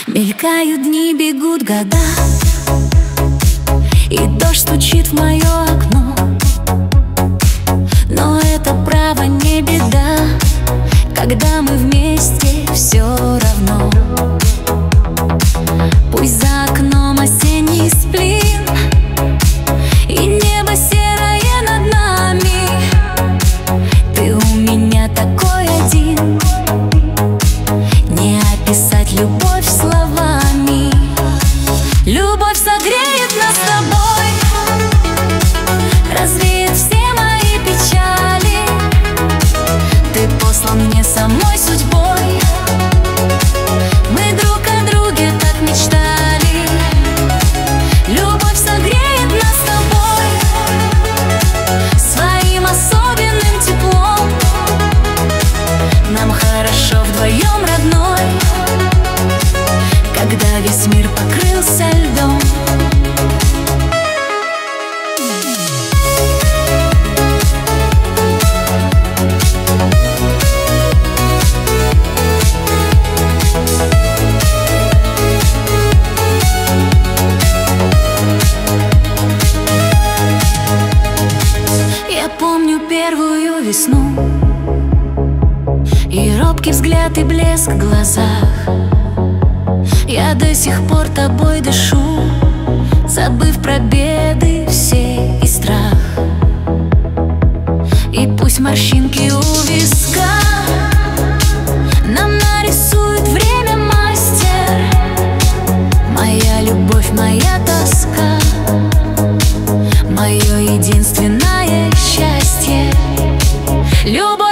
Мелькают дни, бегут года, и дождь стучит в мое окно. Но это право не беда, когда мы вместе, все равно. Пусть за окном осенний сплин и небо серое над нами, ты у меня такой один. Не описать любовь словами. Любовь согреет нас с тобой, развеет все мои печали. Ты послан мне самой судьбой, мы друг о друге так мечтали. Любовь согреет нас с тобой своим особенным теплом. Нам хорошо вдвоем, родной, когда весь мир покрылся льдом. Я помню первую весну и робкий взгляд и блеск в глазах. Я до сих пор тобой дышу, забыв про беды все и страх. И пусть морщинки у виска нам нарисует время мастер, моя любовь, моя тоска, мое единственное счастье. Любовь